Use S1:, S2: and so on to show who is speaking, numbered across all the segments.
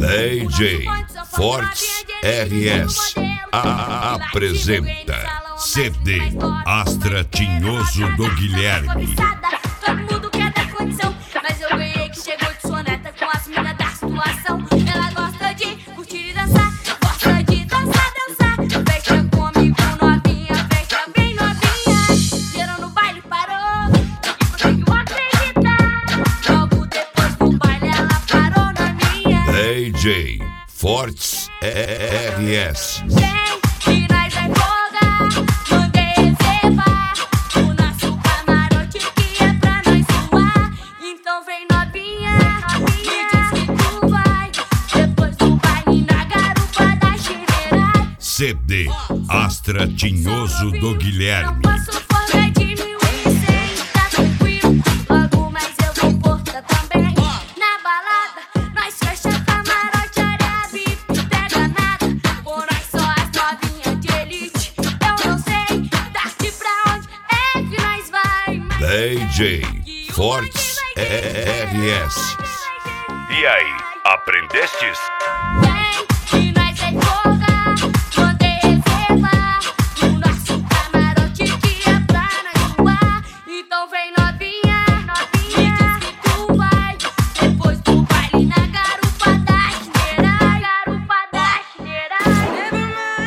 S1: DJ Fortes RS apresenta CD Astra Tinhoso do Guilherme.
S2: Todo mundo quer dar condição, mas eu ganhei que chegou de soneta com as minas da situação. Ela gosta de curtir e dançar, gosta de dançar. Fecha comigo novinha, fecha bem novinha. Dinheiro no baile parou, e conseguiu acreditar. Logo depois do baile ela parou na minha.
S1: DJ Fortes RS.
S2: E nós é folga, mandei reservar o nosso camarote que é pra nós zoar. Então vem novinha, me diz que tu vai depois do baile na garupa da General.
S1: CD Astra Tinhoso do Guilherme.
S2: Não posso folga de 1.100, tá tranquilo, logo mais eu vou porta também. Na balada, nós fecha camarote, área VIP, pega nada. Por nós só as novinhas de elite. Eu não sei daqui pra onde é que nós vai, mas
S1: DJ Fortes RS. E aí, aprendestes?
S2: vem, e nós é folga, mandei reservar o nosso camarote que é pra nós zoar. Então vem novinha, me diz que tu vai depois do baile na garupa da General. Garupa da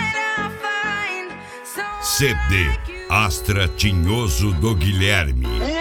S2: General.
S1: CD Astra Tinhoso do Guilherme.